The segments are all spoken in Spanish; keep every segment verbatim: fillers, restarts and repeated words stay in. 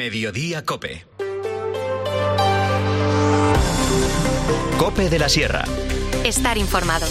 Mediodía Cope. Cope de la Sierra. Estar informado.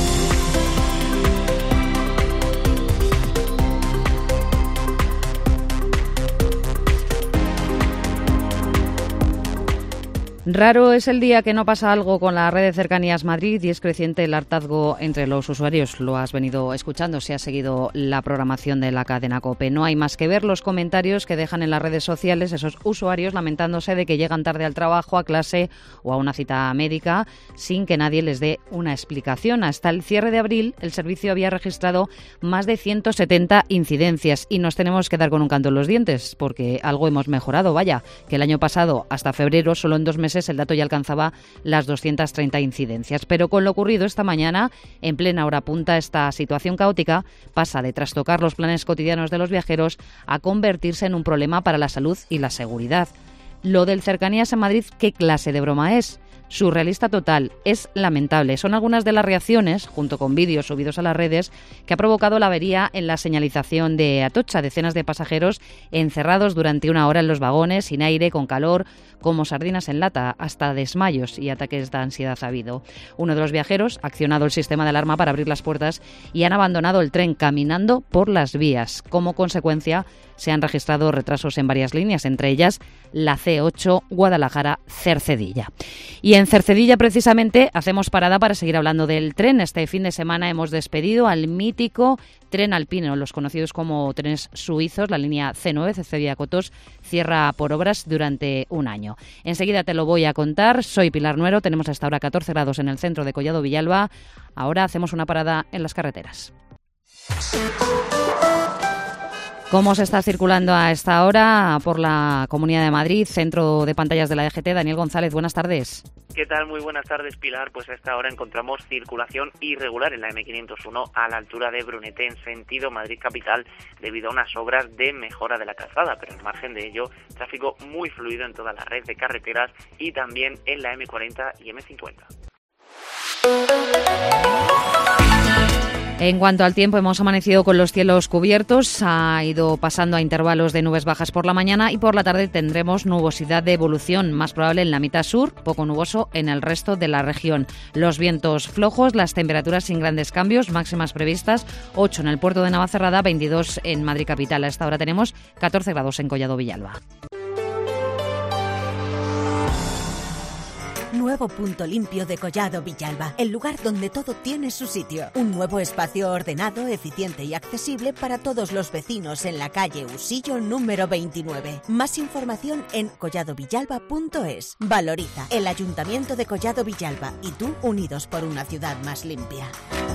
Raro es el día que no pasa algo con la red de cercanías Madrid y es creciente el hartazgo entre los usuarios. Lo has venido escuchando si has seguido la programación de la cadena COPE. No hay más que ver los comentarios que dejan en las redes sociales esos usuarios lamentándose de que llegan tarde al trabajo, a clase o a una cita médica sin que nadie les dé una explicación. Hasta el cierre de abril el servicio había registrado más de ciento setenta incidencias y nos tenemos que dar con un canto en los dientes porque algo hemos mejorado. Vaya, que el año pasado hasta febrero, solo en dos meses, el dato ya alcanzaba las doscientas treinta incidencias. Pero con lo ocurrido esta mañana, en plena hora punta, esta situación caótica pasa de trastocar los planes cotidianos de los viajeros a convertirse en un problema para la salud y la seguridad. Lo del Cercanías en Madrid, ¿qué clase de broma es? Surrealista total, es lamentable. Son algunas de las reacciones, junto con vídeos subidos a las redes, que ha provocado la avería en la señalización de Atocha. Decenas de pasajeros encerrados durante una hora en los vagones, sin aire, con calor, como sardinas en lata, hasta desmayos y ataques de ansiedad ha habido. Uno de los viajeros ha accionado el sistema de alarma para abrir las puertas y han abandonado el tren caminando por las vías. Como consecuencia, se han registrado retrasos en varias líneas, entre ellas la ce ocho Guadalajara-Cercedilla. Y en Cercedilla, precisamente, hacemos parada para seguir hablando del tren. Este fin de semana hemos despedido al mítico tren alpino, los conocidos como trenes suizos. La línea ce nueve, Cercedilla-Cotos, cierra por obras durante un año. Enseguida te lo voy a contar. Soy Pilar Nuero, tenemos hasta ahora catorce grados en el centro de Collado Villalba. Ahora hacemos una parada en las carreteras. ¿Cómo se está circulando a esta hora por la Comunidad de Madrid, centro de pantallas de la D G T? Daniel González, buenas tardes. ¿Qué tal? Muy buenas tardes, Pilar. Pues a esta hora encontramos circulación irregular en la eme quinientos uno a la altura de Brunete en sentido Madrid capital debido a unas obras de mejora de la calzada, pero al margen de ello, tráfico muy fluido en toda la red de carreteras y también en la eme cuarenta y eme cincuenta. En cuanto al tiempo, hemos amanecido con los cielos cubiertos, ha ido pasando a intervalos de nubes bajas por la mañana y por la tarde tendremos nubosidad de evolución, más probable en la mitad sur, poco nuboso en el resto de la región. Los vientos flojos, las temperaturas sin grandes cambios, máximas previstas, ocho en el puerto de Navacerrada, veintidós en Madrid capital. A esta hora tenemos catorce grados en Collado Villalba. Nuevo punto limpio de Collado Villalba, el lugar donde todo tiene su sitio. Un nuevo espacio ordenado, eficiente y accesible para todos los vecinos en la calle Usillo número veintinueve. Más información en collado villalba punto es. Valoriza el Ayuntamiento de Collado Villalba y tú, unidos por una ciudad más limpia.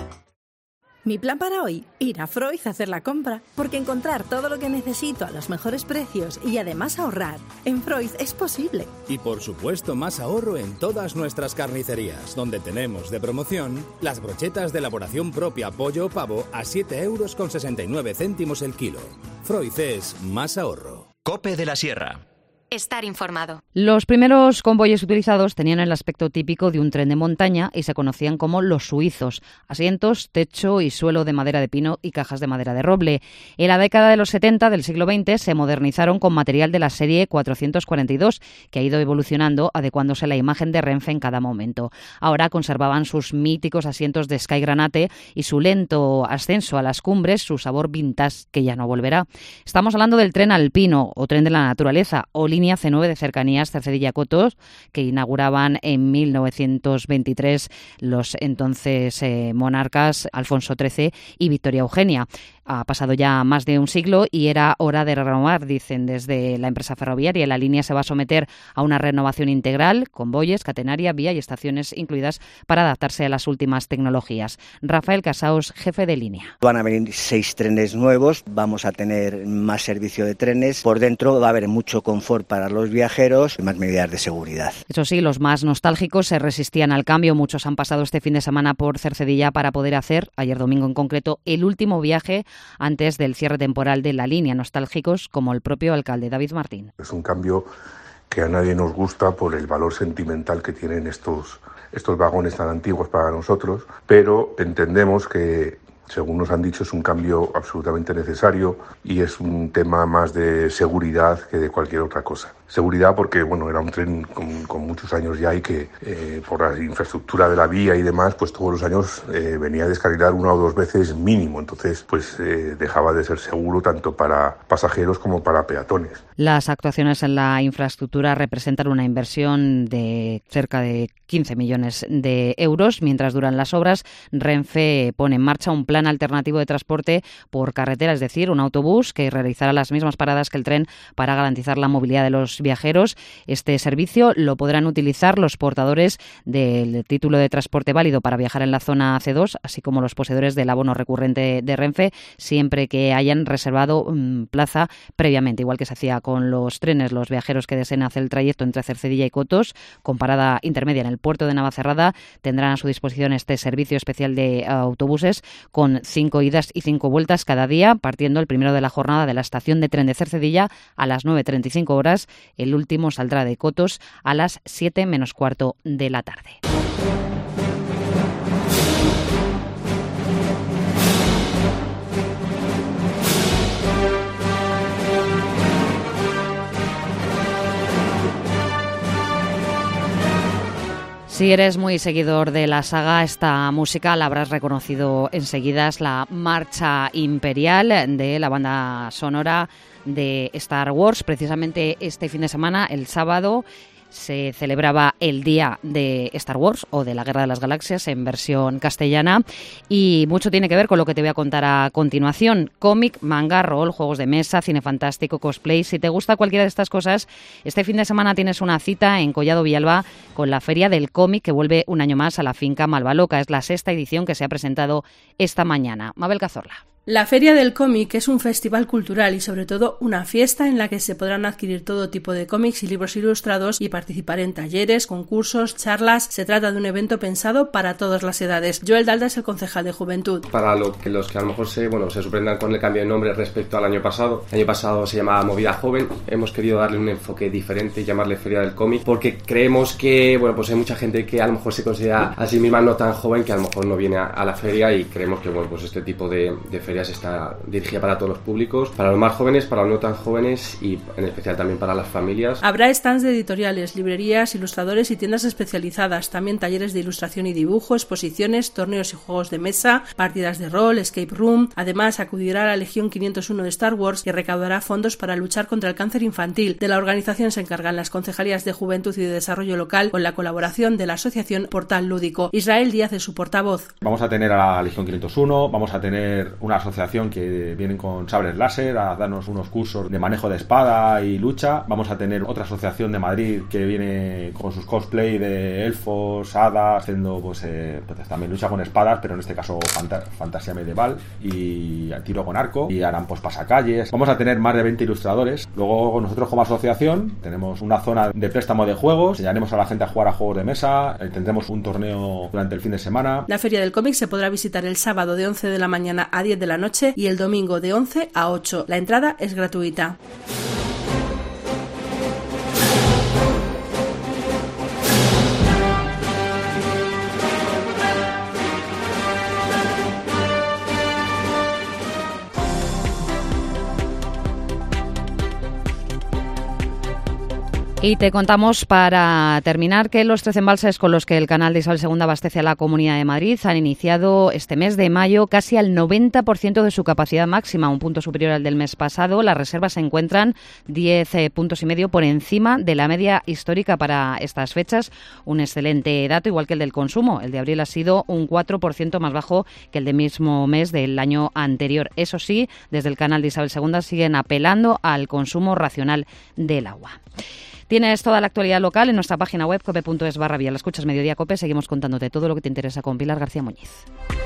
Mi plan para hoy, ir a Freud a hacer la compra, porque encontrar todo lo que necesito a los mejores precios y además ahorrar, en Freud es posible. Y por supuesto más ahorro en todas nuestras carnicerías, donde tenemos de promoción las brochetas de elaboración propia pollo o pavo a siete euros con sesenta y nueve céntimos el kilo. Freud es más ahorro. Cope de la Sierra. Estar informado. Los primeros convoyes utilizados tenían el aspecto típico de un tren de montaña y se conocían como los suizos. Asientos, techo y suelo de madera de pino y cajas de madera de roble. En la década de los setenta del siglo veinte se modernizaron con material de la serie cuatrocientos cuarenta y dos, que ha ido evolucionando adecuándose a la imagen de Renfe en cada momento. Ahora conservaban sus míticos asientos de Sky Granate y su lento ascenso a las cumbres, su sabor vintage que ya no volverá. Estamos hablando del tren alpino o tren de la naturaleza o línea ce nueve de cercanías Cercedilla-Cotos, que inauguraban en mil novecientos veintitrés los entonces eh, monarcas Alfonso trece y Victoria Eugenia. Ha pasado ya más de un siglo y era hora de renovar, dicen desde la empresa ferroviaria. La línea se va a someter a una renovación integral, convoyes, catenaria, vía y estaciones incluidas para adaptarse a las últimas tecnologías. Rafael Casaus, jefe de línea. Van a venir seis trenes nuevos, vamos a tener más servicio de trenes. Por dentro va a haber mucho confort para los viajeros y más medidas de seguridad. Eso sí, los más nostálgicos se resistían al cambio. Muchos han pasado este fin de semana por Cercedilla para poder hacer, ayer domingo en concreto, el último viaje antes del cierre temporal de la línea. Nostálgicos como el propio alcalde David Martín. Es un cambio que a nadie nos gusta por el valor sentimental que tienen estos, estos vagones tan antiguos para nosotros, pero entendemos que según nos han dicho, es un cambio absolutamente necesario y es un tema más de seguridad que de cualquier otra cosa. Seguridad porque, bueno, era un tren con, con muchos años ya y que eh, por la infraestructura de la vía y demás, pues todos los años eh, venía a descarrilar una o dos veces mínimo. Entonces, pues eh, dejaba de ser seguro tanto para pasajeros como para peatones. Las actuaciones en la infraestructura representan una inversión de cerca de quince millones de euros. Mientras duran las obras, Renfe pone en marcha un plan alternativo de transporte por carretera, es decir, un autobús que realizará las mismas paradas que el tren para garantizar la movilidad de los viajeros. Este servicio lo podrán utilizar los portadores del título de transporte válido para viajar en la zona C dos, así como los poseedores del abono recurrente de Renfe, siempre que hayan reservado um, plaza previamente, igual que se hacía con los trenes. Los viajeros que deseen hacer el trayecto entre Cercedilla y Cotos, con parada intermedia en el puerto de Navacerrada, tendrán a su disposición este servicio especial de autobuses con cinco idas y cinco vueltas cada día, partiendo el primero de la jornada de la estación de tren de Cercedilla a las nueve treinta y cinco horas. El último saldrá de Cotos a las siete menos cuarto de la tarde. Si eres muy seguidor de la saga, esta música la habrás reconocido enseguida. Es la Marcha Imperial de la banda sonora de Star Wars. Precisamente este fin de semana, el sábado, se celebraba el Día de Star Wars o de la Guerra de las Galaxias en versión castellana, y mucho tiene que ver con lo que te voy a contar a continuación. Cómic, manga, rol, juegos de mesa, cine fantástico, cosplay. Si te gusta cualquiera de estas cosas, este fin de semana tienes una cita en Collado Villalba con la Feria del Cómic, que vuelve un año más a la finca Malvaloca. Es la sexta edición que se ha presentado esta mañana. Mabel Cazorla. La Feria del Cómic es un festival cultural y sobre todo una fiesta en la que se podrán adquirir todo tipo de cómics y libros ilustrados y participar en talleres, concursos, charlas. Se trata de un evento pensado para todas las edades. Joel Dalda es el concejal de Juventud. Para lo que los que a lo mejor se, bueno, se sorprendan con el cambio de nombre respecto al año pasado. El año pasado se llamaba Movida Joven. Hemos querido darle un enfoque diferente y llamarle Feria del Cómic porque creemos que, bueno, pues hay mucha gente que a lo mejor se considera a sí misma no tan joven, que a lo mejor no viene a, a la feria, y creemos que, bueno, pues este tipo de, de ferias está dirigida para todos los públicos, para los más jóvenes, para los no tan jóvenes y en especial también para las familias. Habrá stands de editoriales, librerías, ilustradores y tiendas especializadas, también talleres de ilustración y dibujo, exposiciones, torneos y juegos de mesa, partidas de rol, escape room. Además, acudirá a la Legión quinientos uno de Star Wars, que recaudará fondos para luchar contra el cáncer infantil. De la organización se encargan las concejalías de Juventud y de Desarrollo Local, con la colaboración de la asociación Portal Lúdico. Israel Díaz es su portavoz. Vamos a tener a la Legión quinientos uno, vamos a tener una asociación que vienen con sables láser a darnos unos cursos de manejo de espada y lucha. Vamos a tener otra asociación de Madrid que viene con sus cosplay de elfos, hadas, haciendo pues, eh, pues también lucha con espadas, pero en este caso fanta- fantasía medieval y tiro con arco, y harán pues pasacalles. Vamos a tener más de veinte ilustradores. Luego nosotros como asociación tenemos una zona de préstamo de juegos, enseñaremos a la gente a jugar a juegos de mesa, eh, tendremos un torneo durante el fin de semana. La Feria del Cómic se podrá visitar el sábado de once de la mañana a diez de la noche y el domingo de once a ocho. La entrada es gratuita. Y te contamos, para terminar, que los trece embalses con los que el canal de Isabel segunda abastece a la Comunidad de Madrid han iniciado este mes de mayo casi al noventa por ciento de su capacidad máxima, un punto superior al del mes pasado. Las reservas se encuentran diez puntos y medio por encima de la media histórica para estas fechas. Un excelente dato, igual que el del consumo. El de abril ha sido un cuatro por ciento más bajo que el del mismo mes del año anterior. Eso sí, desde el canal de Isabel segunda siguen apelando al consumo racional del agua. Tienes toda la actualidad local en nuestra página web cope punto es barra vía. La escuchas Mediodía Cope. Seguimos contándote todo lo que te interesa con Pilar García Muñiz.